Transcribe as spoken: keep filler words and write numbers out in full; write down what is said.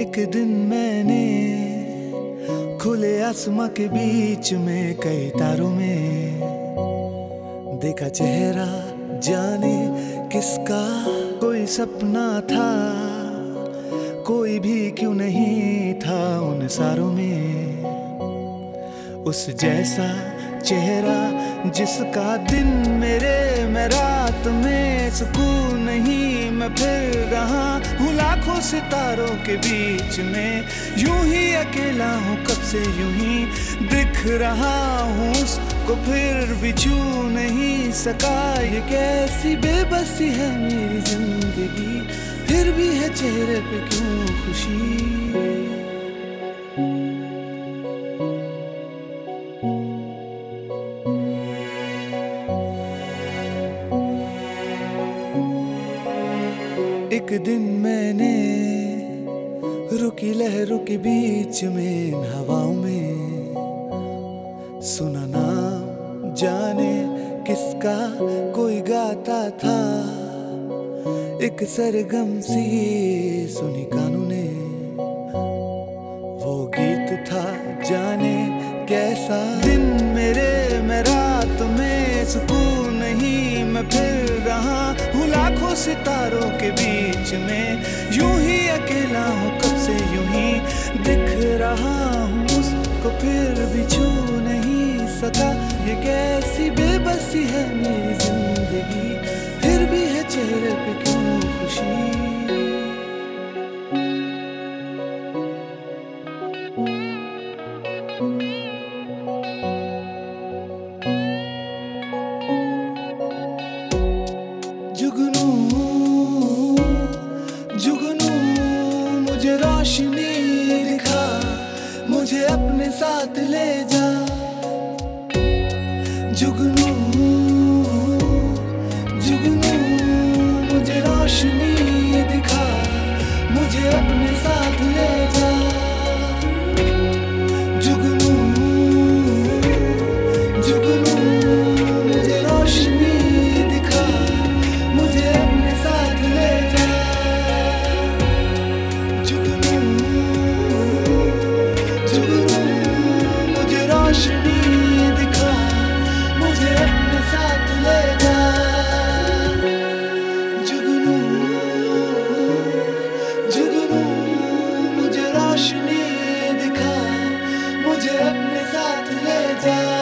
एक दिन मैंने खुले आसमां के बीच में कई तारों में देखा चेहरा, जाने किसका। कोई सपना था, कोई भी क्यों नहीं था उन सारों में। उस जैसा चेहरा जिसका दिन मेरे में रात में सुकून नहीं। मैं फिर रहा हूँ लाखों सितारों के बीच में, यूं ही अकेला हूँ कब से यूं ही दिख रहा हूँ उसको फिर भी छू नहीं सका। ये कैसी बेबसी है मेरी जिंदगी, फिर भी है चेहरे पे क्यों खुशी। एक दिन मैंने रुकी लहरों के बीच में इन हवाओं में सुना नाम, जाने किसका कोई गाता था। एक सरगम सी सुनी कानों ने, वो गीत था जाने कैसा। दिन मेरे में रात में सुकून नहीं। मैं फिर रहा हूँ लाखों सितारों के बीच में, यूं ही अकेला हूँ कब से यूं ही दिख रहा हूँ उसको फिर भी छू नहीं सका। ये कैसी बेबसी है मेरी जिंदगी, फिर भी है चेहरे पे क्यों खुशी। जुगनू जुगनू मुझे रोशनी दिखा, मुझे अपने साथ ले जा। जुगनू जुगनू मुझे रोशनी दिखा, मुझे अपने साथ ले जा। जुगनू जुगनू मुझे रोशनी दिखा, मुझे अपने साथ ले जा। जुगनू जुगनू मुझे रोशनी दिखा, मुझे अपने साथ ले जा। जुगनू जुगनू मुझे रोशनी दिखा, मुझे अपने साथ ले जा।